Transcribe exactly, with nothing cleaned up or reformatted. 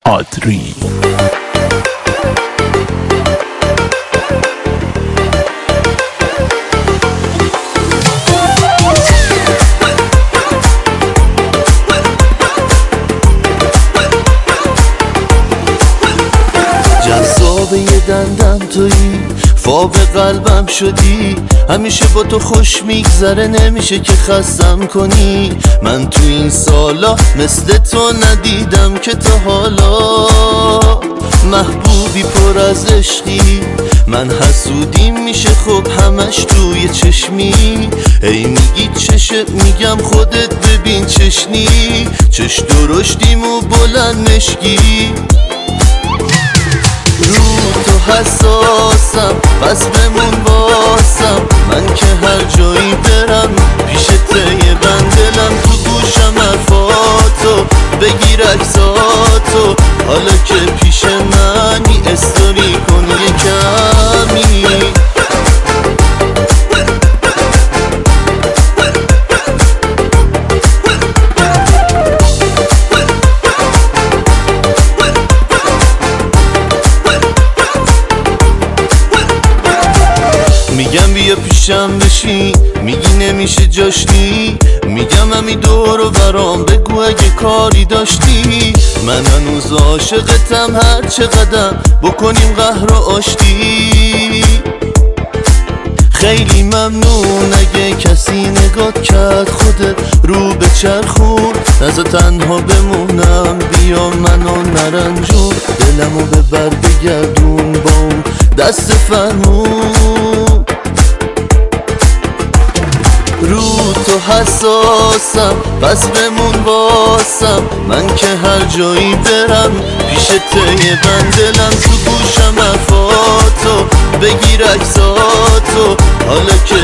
آدری. جذاب یه دندم تویی، فاق قلبم شدی، همیشه با تو خوش میگذره، نمیشه که خستم کنی. من تو این سالا مثل تو ندیدم که تا حالا، محبوبی پر از عشقی، من حسودیم میشه خب همش توی چشمی. ای میگی چشه، میگم خودت ببین چشنی، چش درشتیم و بلند مشکی. رو تو حساسم پس بمون باسم، من که هر جایی برم پیش یه بندلم، تو گوشم حرفاتو بگیر عکساتو، حالا که پیش منی استوری کن یه کمی. میگم بیا پیشم بشی، میگی نمیشه جاشتی، میگم همی دور و برام بگو اگه کاری داشتی. من هنوز عاشقتم، هر چقدر بکنیم قهر و آشتی. خیلی ممنون اگه کسی نگات کرد، خودت رو به چرخون، نزا تنها بمونم، بیا منو نرنجون، دلمو ببر بگردون با اون دست فرمون. رو تو حساسم پس بمون واسم، من که هر جایی برم پیش یه بندلم، تو گوشم حرفاتو بگیر عکساتو، حالا که